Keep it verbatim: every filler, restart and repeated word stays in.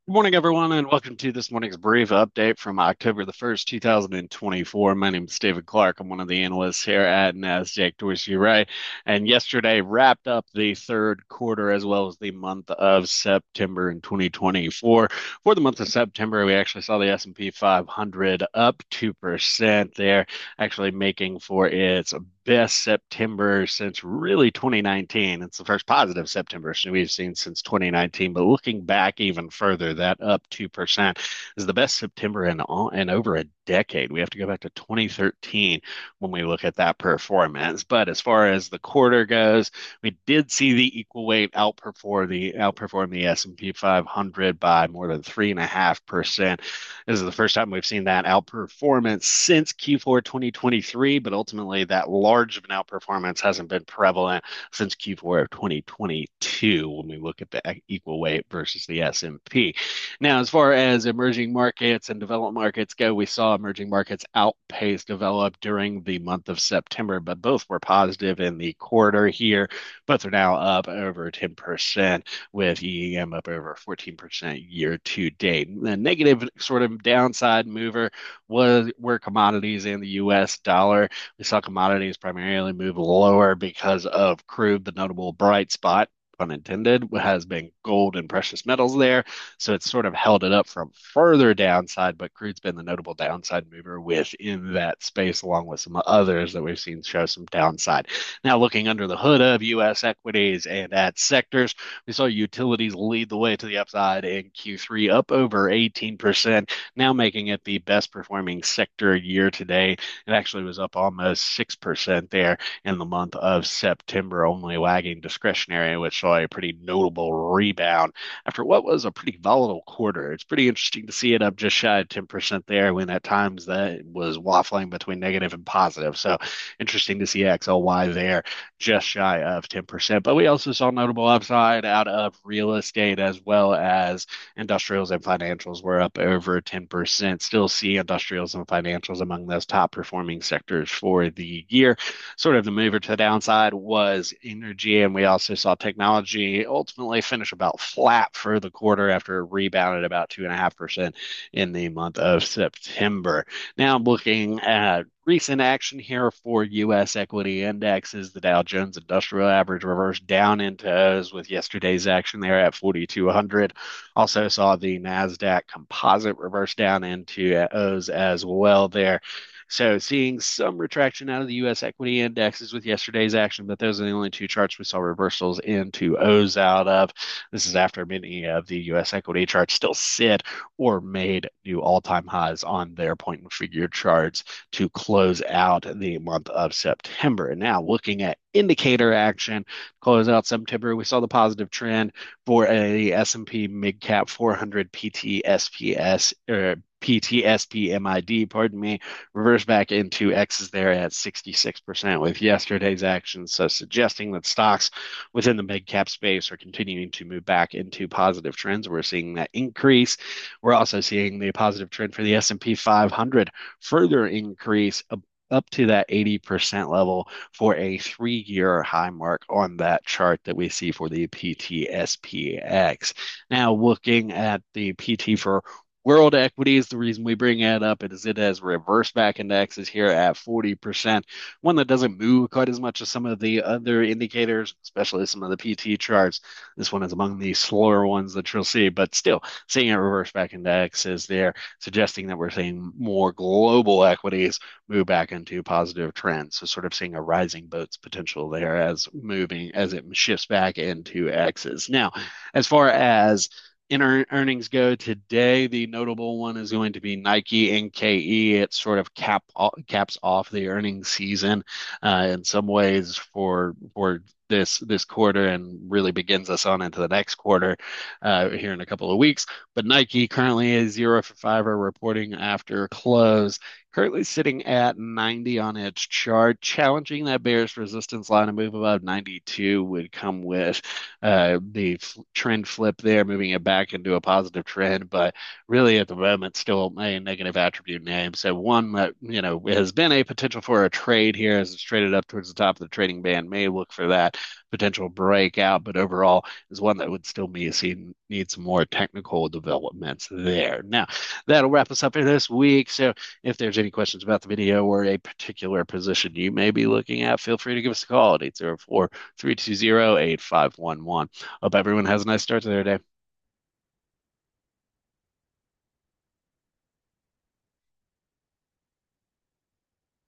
Good morning, everyone, and welcome to this morning's brief update from October the first, two thousand twenty-four. My name is David Clark. I'm one of the analysts here at Nasdaq Dorsey Ray. And yesterday wrapped up the third quarter as well as the month of September in twenty twenty-four. For the month of September, we actually saw the S and P five hundred up two percent there, actually making for its best September since really twenty nineteen. It's the first positive September we've seen since twenty nineteen. But looking back even further, that up two percent is the best September in, all, in over a decade. We have to go back to twenty thirteen when we look at that performance. But as far as the quarter goes, we did see the equal weight outperform the outperform the S and P five hundred by more than three and a half percent. This is the first time we've seen that outperformance since Q four twenty twenty-three, but ultimately that large of an outperformance hasn't been prevalent since Q four of twenty twenty-two when we look at the equal weight versus the S and P. Now, as far as emerging markets and developed markets go, we saw emerging markets outpace developed during the month of September, but both were positive in the quarter here. Both are now up over ten percent, with E E M up over fourteen percent year to date. The negative sort of downside mover was were commodities and the U S dollar. We saw commodities primarily move lower because of crude, the notable bright spot, pun intended, has been gold and precious metals there. So it's sort of held it up from further downside, but crude's been the notable downside mover within that space, along with some others that we've seen show some downside. Now, looking under the hood of U S equities and at sectors, we saw utilities lead the way to the upside in Q three, up over eighteen percent, now making it the best performing sector year to date. It actually was up almost six percent there in the month of September, only lagging discretionary, which saw a pretty notable rebound after what was a pretty volatile quarter. It's pretty interesting to see it up just shy of ten percent there when at times that was waffling between negative and positive. So interesting to see X L Y there just shy of ten percent. But we also saw notable upside out of real estate as well as industrials and financials were up over ten percent. Still see industrials and financials among those top performing sectors for the year. Sort of the mover to the downside was energy, and we also saw technology ultimately finish about flat for the quarter after it rebounded about two and a half percent in the month of September. Now, looking at recent action here for U S equity indexes, the Dow Jones Industrial Average reversed down into O's with yesterday's action there at forty-two hundred. Also saw the NASDAQ Composite reverse down into O's as well there. So seeing some retraction out of the U S equity indexes with yesterday's action, but those are the only two charts we saw reversals into O's out of. This is after many of the U S equity charts still sit or made new all-time highs on their point and figure charts to close out the month of September. And now looking at indicator action, close out September, we saw the positive trend for a S and P Mid Cap four hundred P T S P S or P T S P M I D, pardon me, reverse back into X's there at sixty-six percent with yesterday's action. So suggesting that stocks within the mid cap space are continuing to move back into positive trends. We're seeing that increase. We're also seeing the positive trend for the S and P five hundred further increase up to that eighty percent level for a three-year high mark on that chart that we see for the P T S P X. Now, looking at the P T for world equities, the reason we bring it up is it has reversed back indexes here at forty percent, one that doesn't move quite as much as some of the other indicators, especially some of the P T charts. This one is among the slower ones that you'll see, but still seeing a reverse back indexes there, suggesting that we're seeing more global equities move back into positive trends. So sort of seeing a rising boats potential there as moving as it shifts back into X's. Now, as far as in earnings go today, the notable one is going to be Nike N K E. It sort of cap caps off the earnings season uh, in some ways for for this this quarter and really begins us on into the next quarter uh, here in a couple of weeks. But Nike currently is zero for five are reporting after close. Currently sitting at ninety on its chart, challenging that bearish resistance line. A move above ninety-two would come with uh, the f- trend flip there, moving it back into a positive trend. But really, at the moment, still a negative attribute name. So one that you know has been a potential for a trade here as it's traded up towards the top of the trading band. May look for that potential breakout, but overall is one that would still be seen need some more technical developments there. Now, that'll wrap us up for this week. So if there's any questions about the video or a particular position you may be looking at, feel free to give us a call at eight zero four, three two zero, eight five one one. Hope everyone has a nice start to their day.